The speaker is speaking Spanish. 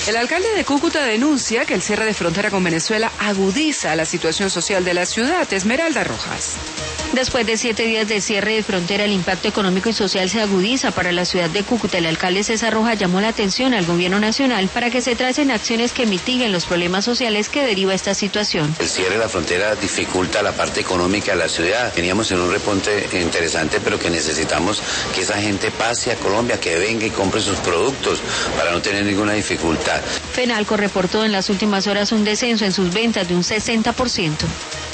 El alcalde de Cúcuta denuncia que el cierre de frontera con Venezuela agudiza la situación social de la ciudad. Esmeralda Rojas. Después de 7 días de cierre de frontera, el impacto económico y social se agudiza para la ciudad de Cúcuta. El alcalde César Rojas llamó la atención al gobierno nacional para que se tracen acciones que mitiguen los problemas sociales que deriva esta situación. El cierre de la frontera dificulta la parte económica de la ciudad. Veníamos en un repunte interesante, pero que necesitamos que esa gente pase a Colombia, que venga y compre sus productos para no tener ninguna dificultad. Fenalco reportó en las últimas horas un descenso en sus ventas de un 60%.